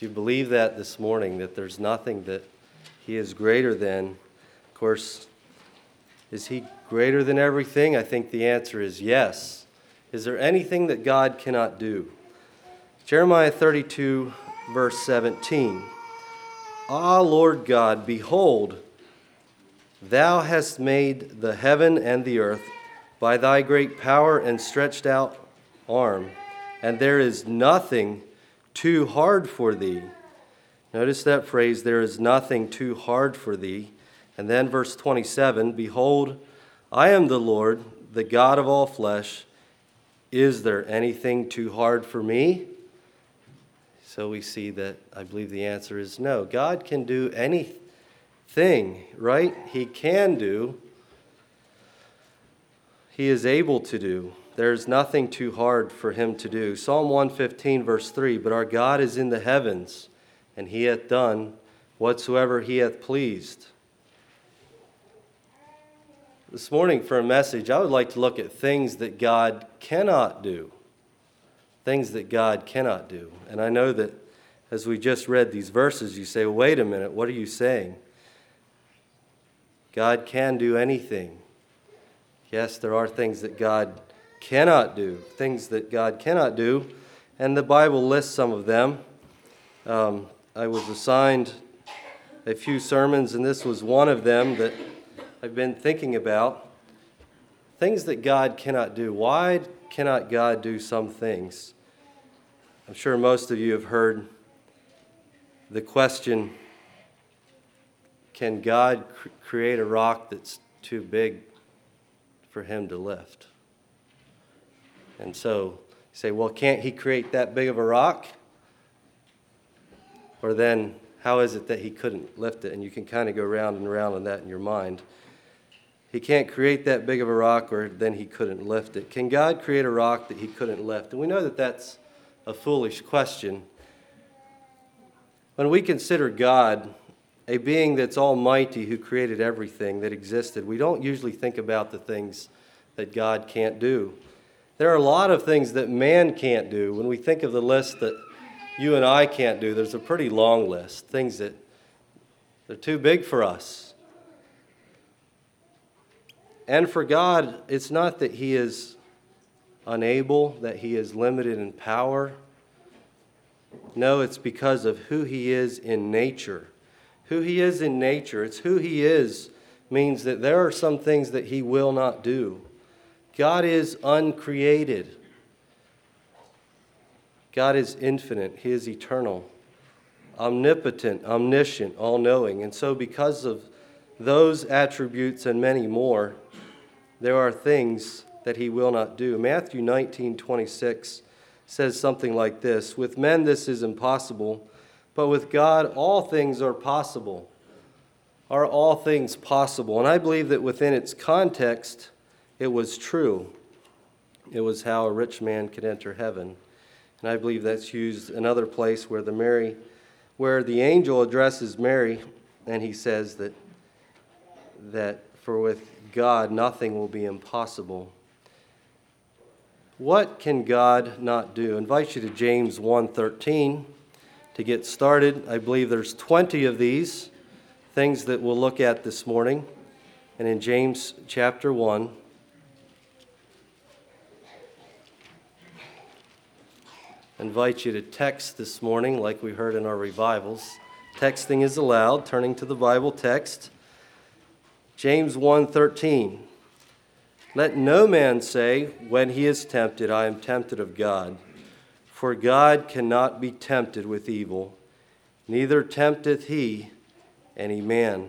If you believe that this morning, that there's nothing that he is greater than, of course, is he greater than everything? I think the answer is yes. Is there anything that God cannot do? Jeremiah 32, verse 17. Ah, Lord God, behold, thou hast made the heaven and the earth by thy great power and stretched out arm, and there is nothing too hard for thee. Notice that phrase, there is nothing too hard for thee. And then verse 27, behold, I am the Lord, the God of all flesh. Is there anything too hard for me? So we see that I believe the answer is no. God can do anything, right? He can do. He is able to do. There's nothing too hard for him to do. Psalm 115, verse 3, but our God is in the heavens, and he hath done whatsoever he hath pleased. This morning for a message, I would like to look at things that God cannot do. Things that God cannot do. And I know that as we just read these verses, you say, well, wait a minute, what are you saying? God can do anything. Yes, there are things that God cannot do. Things that God cannot do. And the Bible lists some of them. I was assigned a few sermons, and this was one of them that I've been thinking about. Things that God cannot do. Why cannot God do some things? I'm sure most of you have heard the question, can God create a rock that's too big for him to lift? And so you say, well, can't he create that big of a rock? Or then, how is it that he couldn't lift it? And you can kind of go round and round on that in your mind. He can't create that big of a rock, or then he couldn't lift it. Can God create a rock that he couldn't lift? And we know that that's a foolish question. When we consider God a being that's almighty who created everything that existed, we don't usually think about the things that God can't do. There are a lot of things that man can't do. When we think of the list that you and I can't do, there's a pretty long list. Things that they're too big for us. And for God, it's not that he is unable, that he is limited in power. No, it's because of who he is in nature. Who he is in nature, it's who he is, means that there are some things that he will not do. God is uncreated. God is infinite. He is eternal, omnipotent, omniscient, all-knowing. And so because of those attributes and many more, there are things that he will not do. Matthew 19:26 says something like this, with men this is impossible, but with God all things are possible. Are all things possible? And I believe that within its context, it was true. It was how a rich man could enter heaven. And I believe that's used another place where the angel addresses Mary, and he says that for with God nothing will be impossible. What can God not do? I invite you to James 1:13 to get started. I believe there's 20 of these things that we'll look at this morning. And in James chapter 1, I invite you to text this morning like we heard in our revivals. Texting is allowed, turning to the Bible text. James 1:13. Let no man say, when he is tempted, I am tempted of God. For God cannot be tempted with evil, neither tempteth he any man.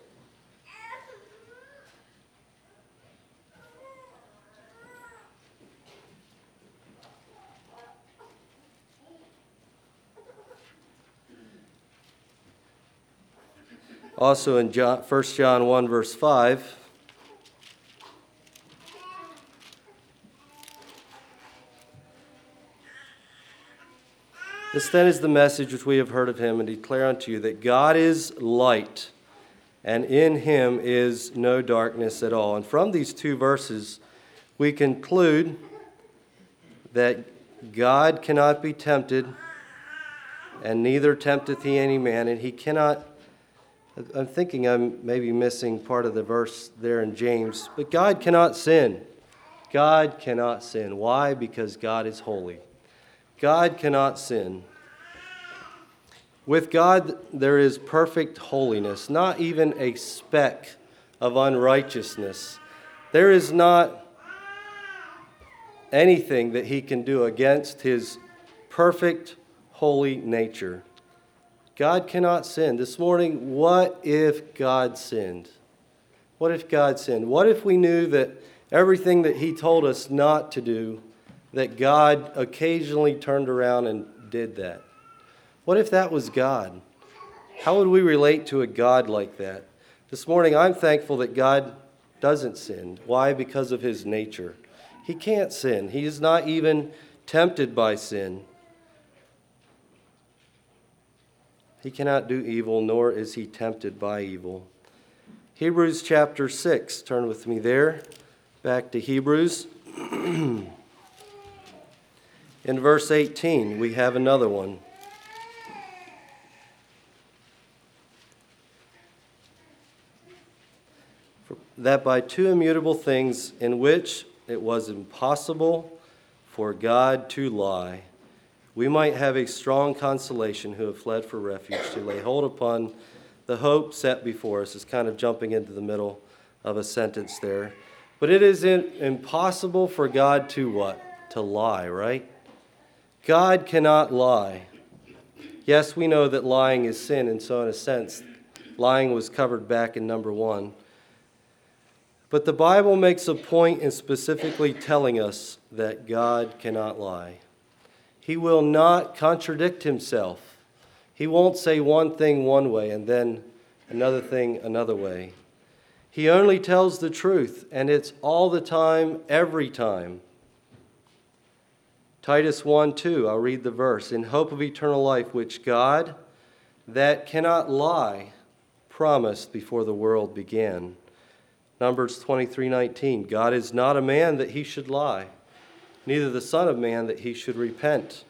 Also in 1 John 1, verse 5, this then is the message which we have heard of him and declare unto you, that God is light, and in him is no darkness at all. And from these two verses, we conclude that God cannot be tempted and neither tempteth he any man, and he cannot. I'm thinking I'm maybe missing part of the verse there in James, but God cannot sin. God cannot sin. Why? Because God is holy. God cannot sin. With God, there is perfect holiness, not even a speck of unrighteousness. There is not anything that he can do against his perfect, holy nature. God cannot sin. This morning, what if God sinned? What if God sinned? What if we knew that everything that he told us not to do, that God occasionally turned around and did that? What if that was God? How would we relate to a God like that? This morning, I'm thankful that God doesn't sin. Why? Because of his nature. He can't sin. He is not even tempted by sin. He cannot do evil, nor is he tempted by evil. Hebrews chapter 6. Turn with me there. Back to Hebrews. In verse 18, we have another one. That by two immutable things in which it was impossible for God to lie, we might have a strong consolation who have fled for refuge, to lay hold upon the hope set before us. Is kind of jumping into the middle of a sentence there. But it is impossible for God to what? To lie, right? God cannot lie. Yes, we know that lying is sin, and so in a sense, lying was covered back in number 1. But the Bible makes a point in specifically telling us that God cannot lie. He will not contradict himself. He won't say one thing one way and then another thing another way. He only tells the truth, and it's all the time, every time. Titus 1:2, I'll read the verse. In hope of eternal life, which God, that cannot lie, promised before the world began. Numbers 23:19, God is not a man that he should lie, neither the Son of Man that he should repent.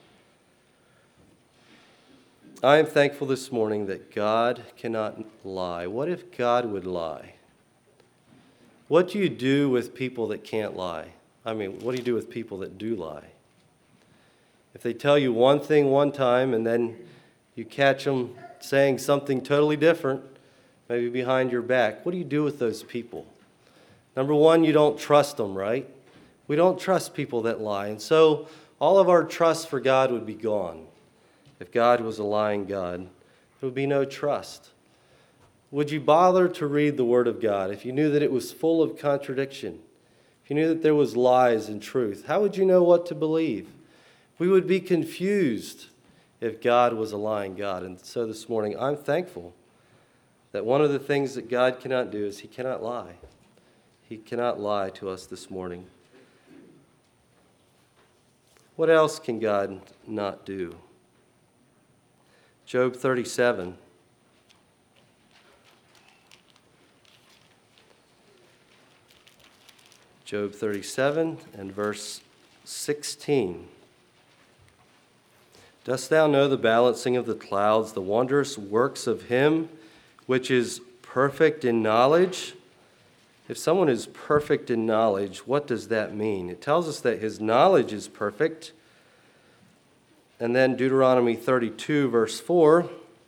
I am thankful this morning that God cannot lie. What if God would lie? What do you do with people that can't lie? I mean, what do you do with people that do lie? If they tell you one thing one time and then you catch them saying something totally different, maybe behind your back, what do you do with those people? Number one, you don't trust them, right? We don't trust people that lie. And so all of our trust for God would be gone. If God was a lying God, there would be no trust. Would you bother to read the Word of God if you knew that it was full of contradiction? If you knew that there was lies and truth, how would you know what to believe? We would be confused if God was a lying God. And so this morning, I'm thankful that one of the things that God cannot do is he cannot lie. He cannot lie to us this morning. What else can God not do? Job 37. Job 37 and verse 16. Dost thou know the balancing of the clouds, the wondrous works of him which is perfect in knowledge? If someone is perfect in knowledge, what does that mean? It tells us that his knowledge is perfect. And then Deuteronomy 32, verse 4.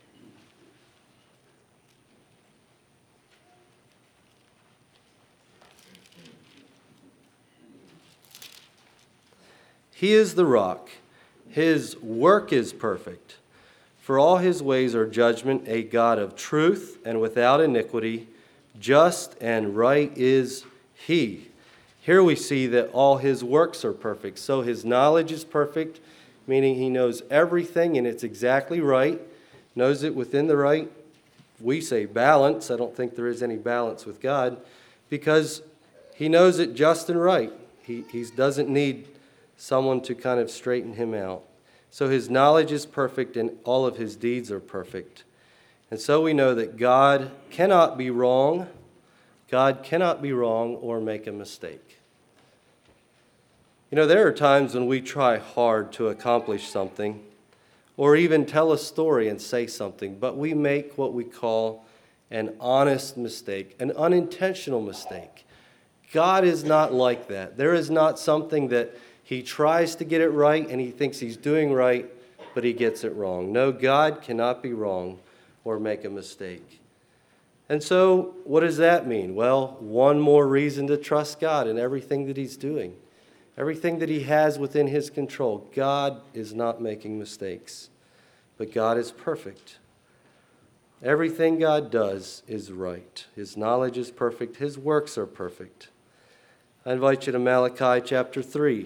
He is the rock. His work is perfect. For all his ways are judgment, a God of truth and without iniquity. Just and right is he. Here we see that all his works are perfect. So his knowledge is perfect, meaning he knows everything and it's exactly right, knows it within the right, we say balance. I don't think there is any balance with God, because he knows it just and right. He doesn't need someone to kind of straighten him out. So his knowledge is perfect and all of his deeds are perfect. And so we know that God cannot be wrong. God cannot be wrong or make a mistake. You know, there are times when we try hard to accomplish something, or even tell a story and say something, but we make what we call an honest mistake, an unintentional mistake. God is not like that. There is not something that he tries to get it right and he thinks he's doing right, but he gets it wrong. No, God cannot be wrong or make a mistake. And so, what does that mean? Well, one more reason to trust God in everything that he's doing, everything that he has within his control. God is not making mistakes, but God is perfect. Everything God does is right. His knowledge is perfect. His works are perfect. I invite you to Malachi chapter 3.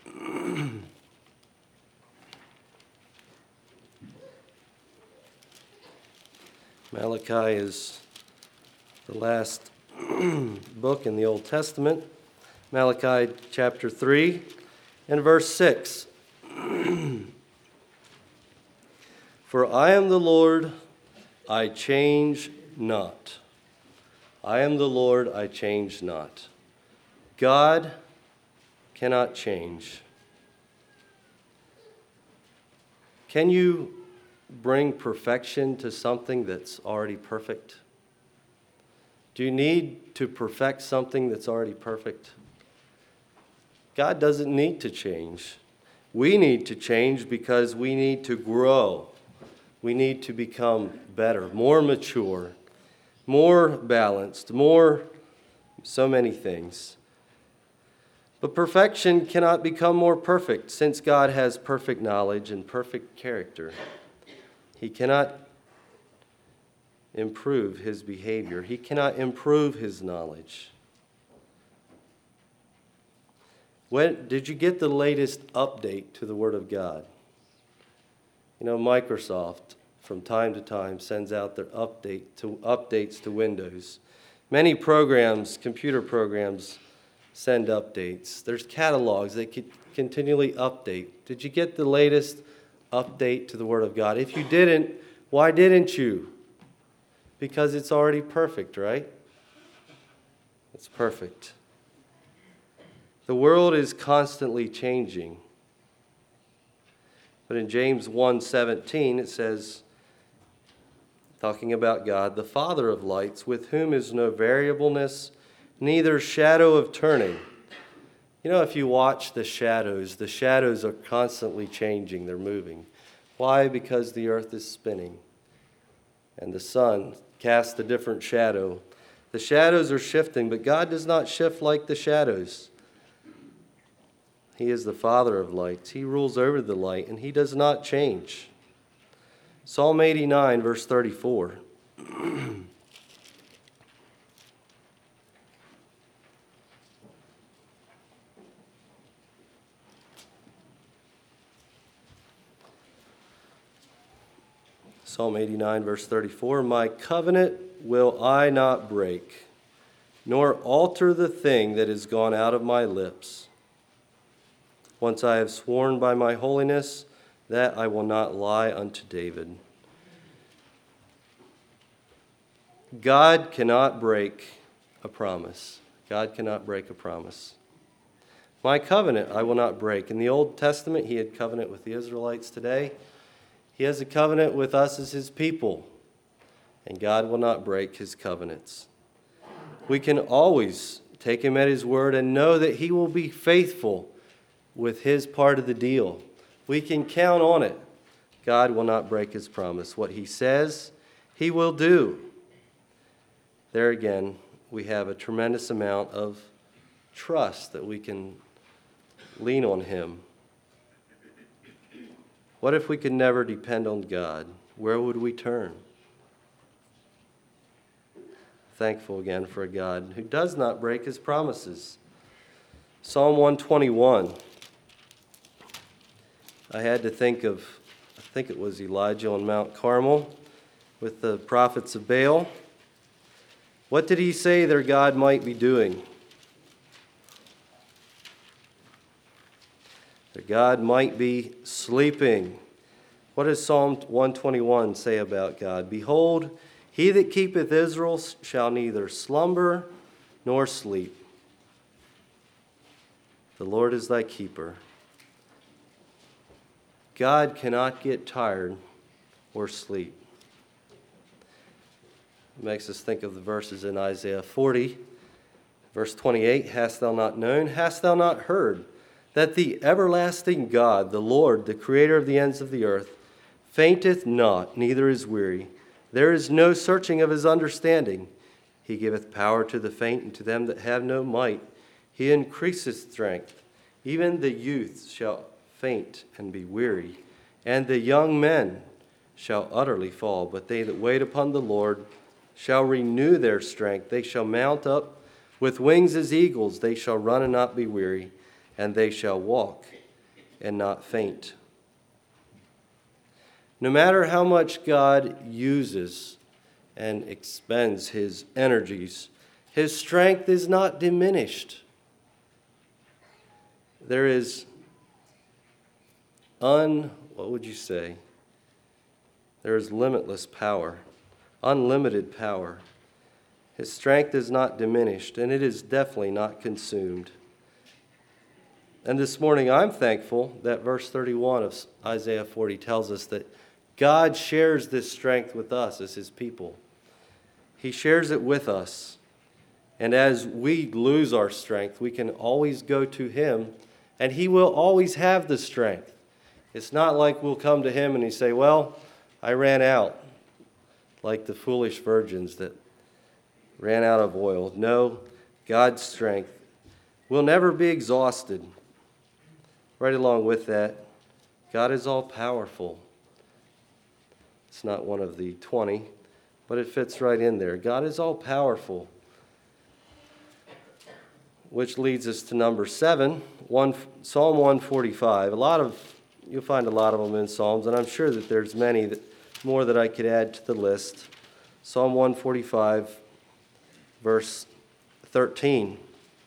Malachi is the last book in the Old Testament. Malachi chapter 3 and verse 6. For I am the Lord, I change not. I am the Lord, I change not. God cannot change. Can you bring perfection to something that's already perfect? Do you need to perfect something that's already perfect? God doesn't need to change. We need to change because we need to grow. We need to become better, more mature, more balanced, so many things. But perfection cannot become more perfect since God has perfect knowledge and perfect character. He cannot improve his behavior. He cannot improve his knowledge. When did you get the latest update to the Word of God? You know, Microsoft from time to time sends out their updates to Windows. Many programs, computer programs, send updates. There's catalogs that could continually update. Did you get the latest update to the Word of God? If you didn't, why didn't you? Because it's already perfect, right? It's perfect. The world is constantly changing. But in James 1:17 it says, talking about God, the Father of lights, with whom is no variableness, neither shadow of turning. You know, if you watch the shadows are constantly changing, they're moving. Why? Because the earth is spinning and the sun casts a different shadow. The shadows are shifting, but God does not shift like the shadows. He is the Father of lights. He rules over the light, and he does not change. Psalm 89, verse 34. Psalm 89, verse 34. My covenant will I not break, nor alter the thing that is gone out of my lips. Once I have sworn by my holiness, that I will not lie unto David. God cannot break a promise. God cannot break a promise. My covenant I will not break. In the Old Testament, he had covenant with the Israelites. Today, he has a covenant with us as his people, and God will not break his covenants. We can always take him at his word and know that he will be faithful with his part of the deal. We can count on it. God will not break his promise. What he says, he will do. There again, we have a tremendous amount of trust that we can lean on him. What if we could never depend on God? Where would we turn? Thankful again for a God who does not break his promises. Psalm 121. I had to think of, I think it was Elijah on Mount Carmel with the prophets of Baal. What did he say their God might be doing? Their God might be sleeping. What does Psalm 121 say about God? Behold, he that keepeth Israel shall neither slumber nor sleep. The Lord is thy keeper. God cannot get tired or sleep. It makes us think of the verses in Isaiah 40, verse 28, Hast thou not known, hast thou not heard, that the everlasting God, the Lord, the creator of the ends of the earth, fainteth not, neither is weary. There is no searching of his understanding. He giveth power to the faint, and to them that have no might he increaseth strength. Even the youth shall faint and be weary, and the young men shall utterly fall. But they that wait upon the Lord shall renew their strength. They shall mount up with wings as eagles. They shall run and not be weary, and they shall walk and not faint. No matter how much God uses and expends his energies, his strength is not diminished. There is there is limitless power, unlimited power. His strength is not diminished, and it is definitely not consumed. And this morning I'm thankful that verse 31 of Isaiah 40 tells us that God shares this strength with us as his people. He shares it with us. And as we lose our strength, we can always go to him, and he will always have the strength. It's not like we'll come to him and he say, well, I ran out, like the foolish virgins that ran out of oil. No, God's strength will never be exhausted. Right along with that, God is all-powerful. It's not one of the 20, but it fits right in there. God is all-powerful. Which leads us to number 7, Psalm 145. You'll find a lot of them in Psalms, and I'm sure that there's many more that I could add to the list. Psalm 145, verse 13.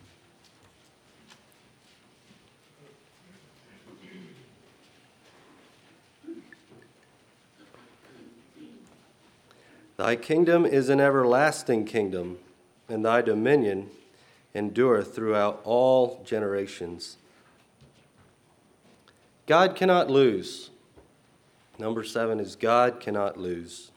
Thy kingdom is an everlasting kingdom, and thy dominion endureth throughout all generations. God cannot lose. Number 7 is God cannot lose.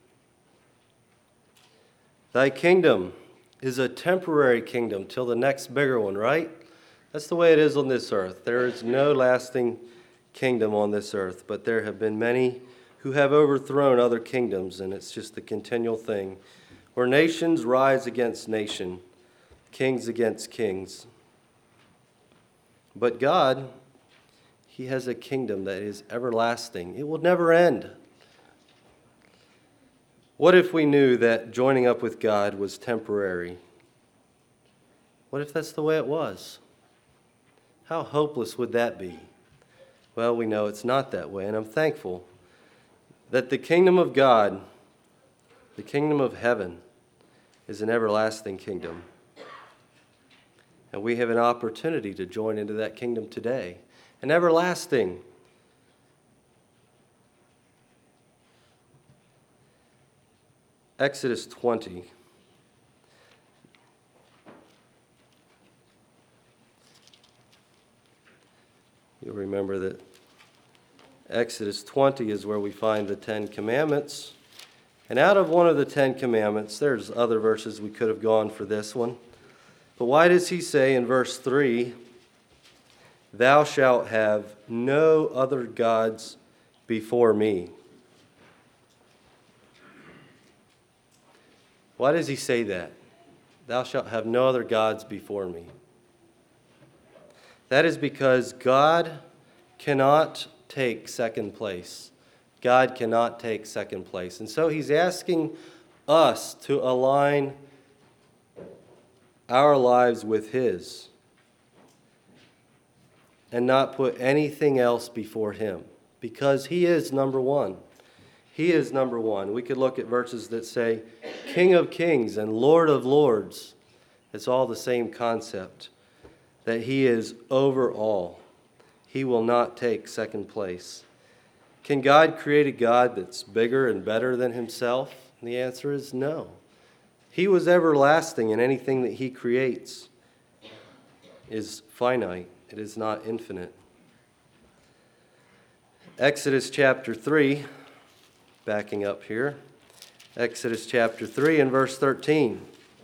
Thy kingdom is a temporary kingdom till the next bigger one, right? That's the way it is on this earth. There is no lasting kingdom on this earth, but there have been many who have overthrown other kingdoms, and it's just a continual thing where nations rise against nation, kings against kings. But God, he has a kingdom that is everlasting. It will never end. What if we knew that joining up with God was temporary? What if that's the way it was? How hopeless would that be? Well, we know it's not that way, and I'm thankful that the kingdom of God, the kingdom of heaven, is an everlasting kingdom. And we have an opportunity to join into that kingdom today. An everlasting. Exodus 20. You'll remember that Exodus 20 is where we find the 10 Commandments. And out of one of the 10 Commandments, there's other verses we could have gone for this one. But why does he say in verse 3, Thou shalt have no other gods before me? Why does he say that? Thou shalt have no other gods before me. That is because God cannot take second place. God cannot take second place. And so he's asking us to align our lives with his and not put anything else before him, because he is number one. He is number one. We could look at verses that say King of Kings and Lord of Lords. It's all the same concept, that he is over all. He will not take second place. Can God create a God that's bigger and better than himself? And the answer is no. He was everlasting, and anything that he creates is finite. It is not infinite. Exodus chapter 3, backing up here. Exodus chapter 3 and verse 13.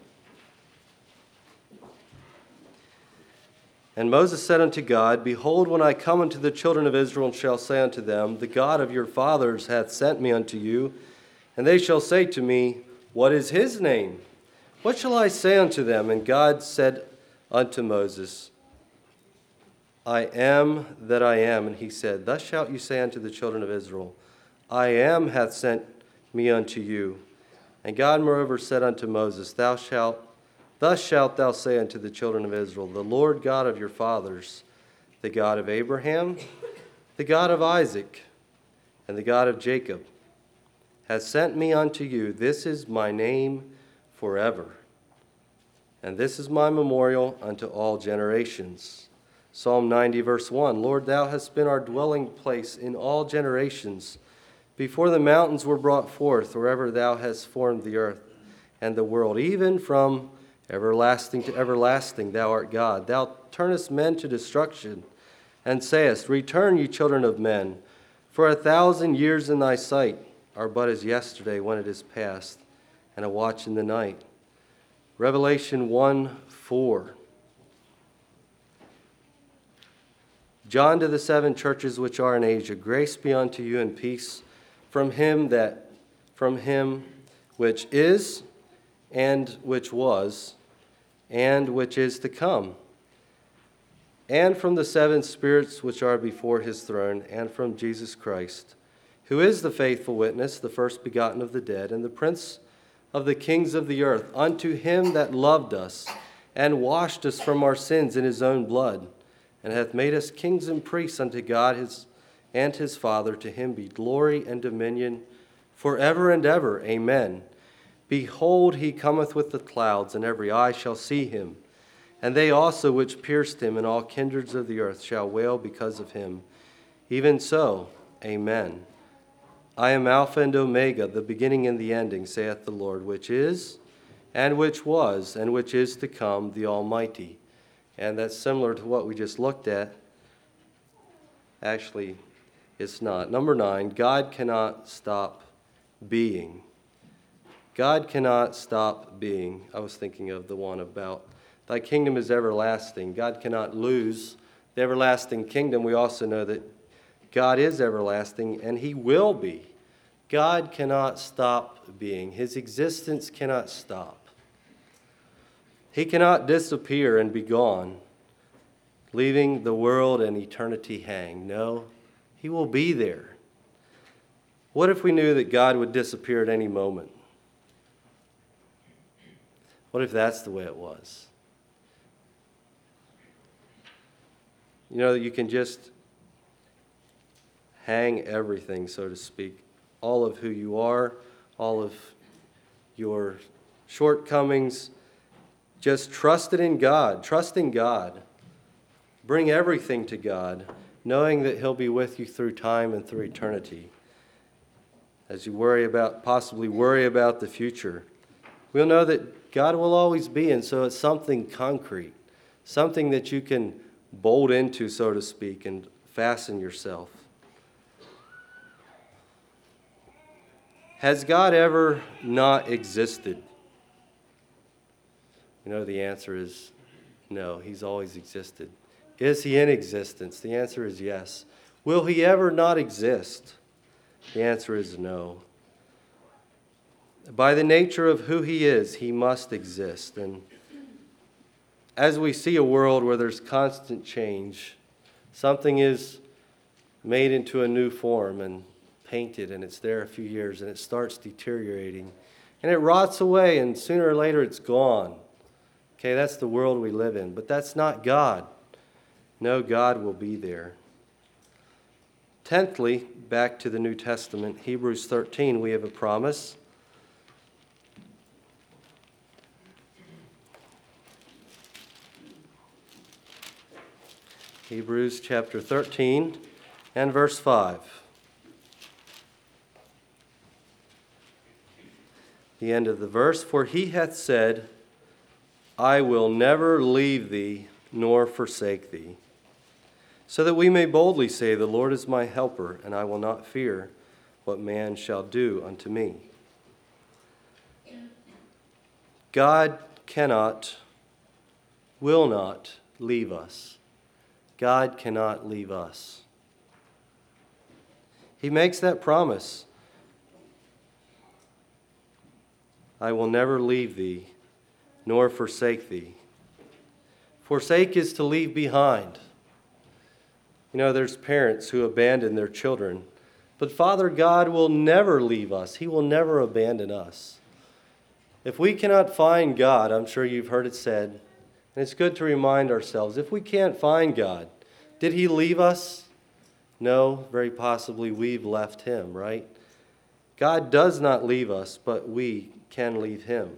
And Moses said unto God, Behold, when I come unto the children of Israel, and shall say unto them, The God of your fathers hath sent me unto you, and they shall say to me, What is his name? What shall I say unto them? And God said unto Moses, I am that I am. And he said, Thus shalt you say unto the children of Israel, I am hath sent me unto you. And God moreover said unto Moses, Thus shalt thou say unto the children of Israel, The Lord God of your fathers, the God of Abraham, the God of Isaac, and the God of Jacob, has sent me unto you. This is my name forever, and this is my memorial unto all generations. Psalm 90, verse 1, Lord, thou hast been our dwelling place in all generations. Before the mountains were brought forth, wherever thou hast formed the earth and the world, even from everlasting to everlasting, thou art God. Thou turnest men to destruction, and sayest, Return, ye children of men, for 1,000 years in thy sight are but as yesterday when it is past, and a watch in the night. Revelation 1:4. John to the 7 churches which are in Asia, grace be unto you and peace from him which is, and which was, and which is to come, and from the 7 spirits which are before his throne, and from Jesus Christ, who is the faithful witness, the first begotten of the dead, and the prince of the kings of the earth, unto him that loved us, and washed us from our sins in his own blood, and hath made us kings and priests unto God his Father. To him be glory and dominion forever and ever. Amen. Behold, he cometh with the clouds, and every eye shall see him, and they also which pierced him, and all kindreds of the earth shall wail because of him. Even so, amen. I am Alpha and Omega, the beginning and the ending, saith the Lord, which is, and which was, and which is to come, the Almighty. And that's similar to what we just looked at. Actually, it's not. Number 9, God cannot stop being. God cannot stop being. I was thinking of the one about, Thy kingdom is everlasting. God cannot lose the everlasting kingdom. We also know that God is everlasting, and he will be. God cannot stop being. His existence cannot stop. He cannot disappear and be gone, leaving the world and eternity hang. No, he will be there. What if we knew that God would disappear at any moment? What if that's the way it was? You know, you can just hang everything, so to speak, all of who you are, all of your shortcomings, just trust it in God, trusting God. Bring everything to God, knowing that he'll be with you through time and through eternity. As you possibly worry about the future, we'll know that God will always be, and so it's something concrete, something that you can bolt into, so to speak, and fasten yourself. Has God ever not existed? You know, the answer is no. He's always existed. Is he in existence? The answer is yes. Will he ever not exist? The answer is no. By the nature of who he is, he must exist. And as we see a world where there's constant change, something is made into a new form and painted, and it's there a few years, and it starts deteriorating, and it rots away, and sooner or later it's gone. Okay, that's the world we live in, but that's not God. No, God will be there. Tenthly, back to the New Testament, Hebrews 13, we have a promise. Hebrews chapter 13 and verse 5. The end of the verse, for he hath said, I will never leave thee nor forsake thee. so that we may boldly say, the Lord is my helper, and I will not fear what man shall do unto me. God cannot, will not leave us. God cannot leave us. He makes that promise. I will never leave thee, nor forsake thee. Forsake is to leave behind. You know, there's parents who abandon their children, but Father God will never leave us. He will never abandon us. If we cannot find God, I'm sure you've heard it said, and it's good to remind ourselves, if we can't find God, did he leave us? No, very possibly we've left him, right? God does not leave us, but we can leave him.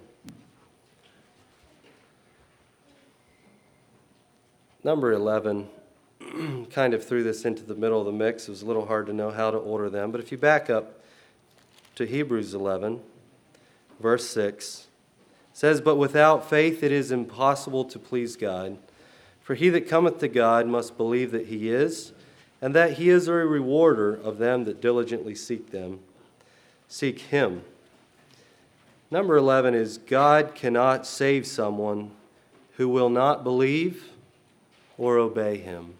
Number 11 kind of threw this into the middle of the mix. It was a little hard to know how to order them. But if you back up to Hebrews 11, verse 6, it says, but without faith it is impossible to please God. For he that cometh to God must believe that he is, and that he is a rewarder of them that diligently seek him. Number 11 is God cannot save someone who will not believe or obey him.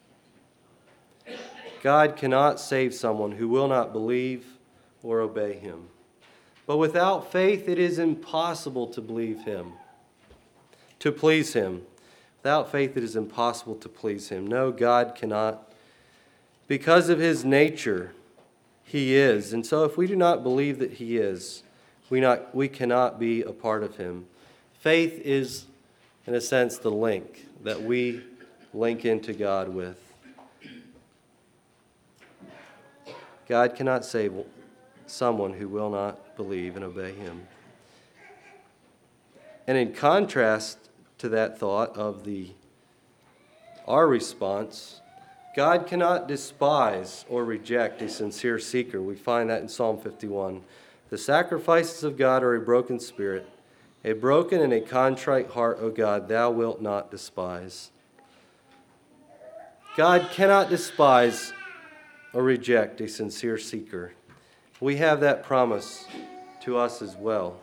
God cannot save someone who will not believe or obey him. But without faith, it is impossible to believe him, to please him. Without faith, it is impossible to please him. No, God cannot. Because of his nature, he is. And so if we do not believe that he is, we cannot be a part of him. Faith is, in a sense, the link that we link into God with. God cannot save someone who will not believe and obey him. And in contrast to that thought of our response, God cannot despise or reject a sincere seeker. We find that in Psalm 51. The sacrifices of God are a broken spirit, a broken and a contrite heart, O God, thou wilt not despise. God cannot despise or reject a sincere seeker. We have that promise to us as well.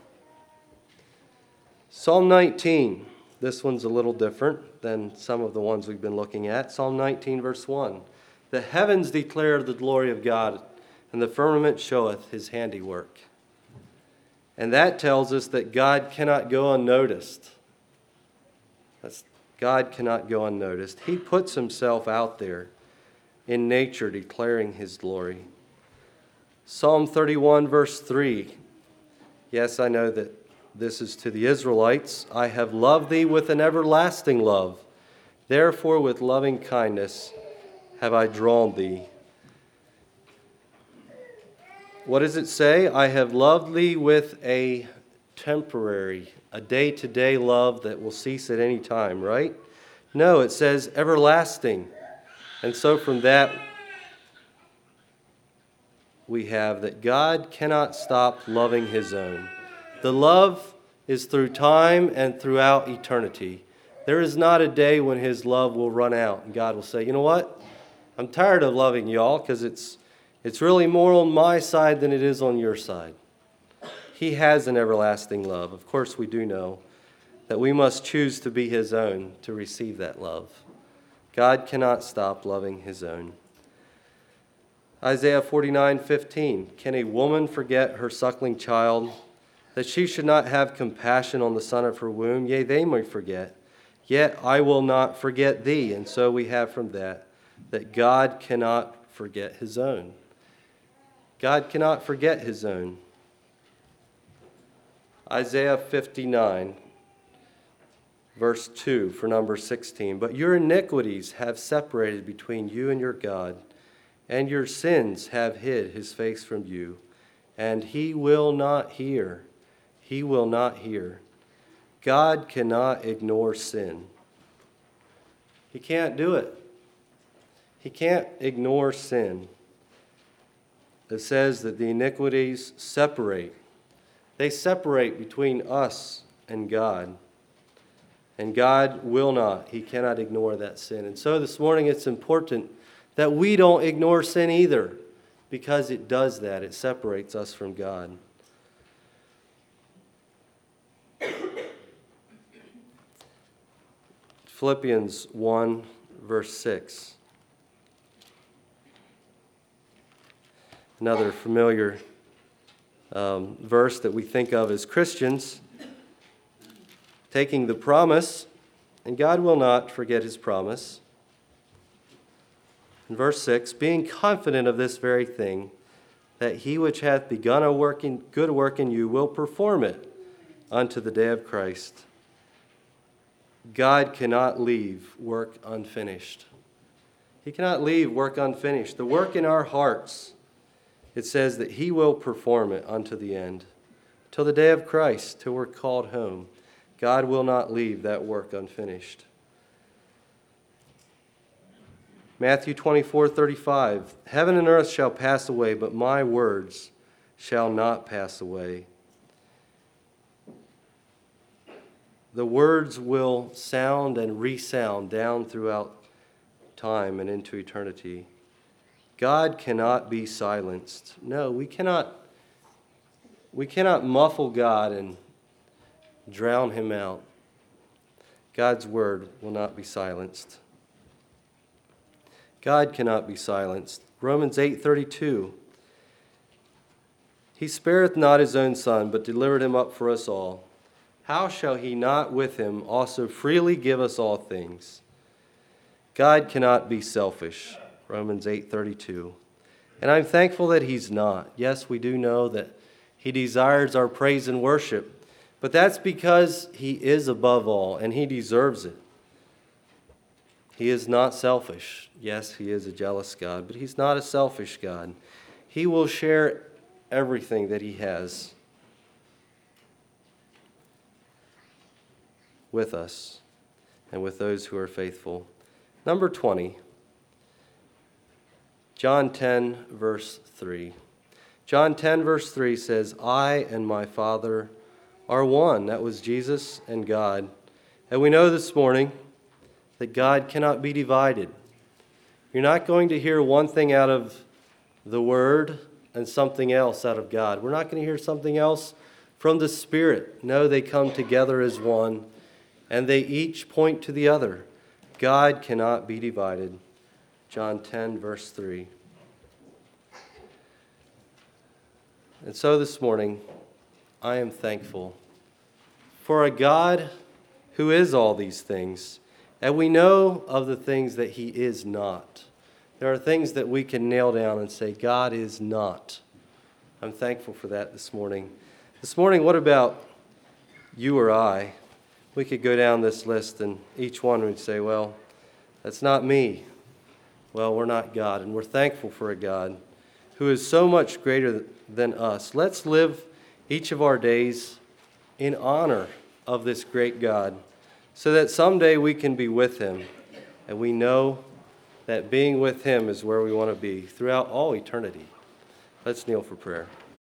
Psalm 19, this one's a little different than some of the ones we've been looking at. Psalm 19, verse 1. The heavens declare the glory of God, and the firmament showeth his handiwork. And that tells us that God cannot go unnoticed. God cannot go unnoticed. He puts himself out there in nature declaring his glory. Psalm 31, verse 3. Yes, I know that this is to the Israelites. I have loved thee with an everlasting love. Therefore with loving kindness have I drawn thee. What does it say? I have loved thee with a temporary, a day-to-day love that will cease at any time, right? No, it says everlasting. And so from that, we have that God cannot stop loving his own. The love is through time and throughout eternity. There is not a day when his love will run out and God will say, you know what? I'm tired of loving y'all because it's really more on my side than it is on your side. He has an everlasting love. Of course, we do know that we must choose to be his own to receive that love. God cannot stop loving his own. Isaiah 49:15. Can a woman forget her suckling child, that she should not have compassion on the son of her womb? Yea, they may forget, yet I will not forget thee. And so we have from that God cannot forget his own. God cannot forget his own. Isaiah 59, verse 2 for number 16. But your iniquities have separated between you and your God, and your sins have hid his face from you, and he will not hear. He will not hear. God cannot ignore sin. He can't do it. He can't ignore sin. It says that the iniquities separate. They separate between us and God. And God will not. He cannot ignore that sin. And so this morning it's important that we don't ignore sin either, because it does that. It separates us from God. Philippians 1, verse 6. Another familiar verse that we think of as Christians, taking the promise, and God will not forget his promise. In verse 6, being confident of this very thing, that he which hath begun a good work in you will perform it unto the day of Christ. God cannot leave work unfinished. He cannot leave work unfinished. The work in our hearts, it says that he will perform it unto the end, till the day of Christ, till we're called home. God will not leave that work unfinished. Matthew 24:35, heaven and earth shall pass away, but my words shall not pass away. The words will sound and resound down throughout time and into eternity. God cannot be silenced. No, we cannot muffle God and drown him out. God's word will not be silenced. God cannot be silenced. Romans 8:32. He spareth not his own son, but delivered him up for us all. How shall he not with him also freely give us all things? God cannot be selfish. Romans 8:32. And I'm thankful that he's not. Yes, we do know that he desires our praise and worship, but that's because he is above all and he deserves it. He is not selfish. Yes, he is a jealous God, but he's not a selfish God. He will share everything that he has with us and with those who are faithful. Number 20, John 10, verse 3. John 10, verse 3 says, I and my Father are one. That was Jesus and God. And we know this morning that God cannot be divided. You're not going to hear one thing out of the Word and something else out of God. We're not going to hear something else from the Spirit. No, they come together as one, and they each point to the other. God cannot be divided. John 10, verse 3. And so this morning, I am thankful for a God who is all these things. And we know of the things that he is not. There are things that we can nail down and say, God is not. I'm thankful for that this morning. This morning, what about you or I? We could go down this list and each one would say, well, that's not me. Well, we're not God, and we're thankful for a God who is so much greater than us. Let's live each of our days in honor of this great God, so that someday we can be with him, and we know that being with him is where we want to be throughout all eternity. Let's kneel for prayer.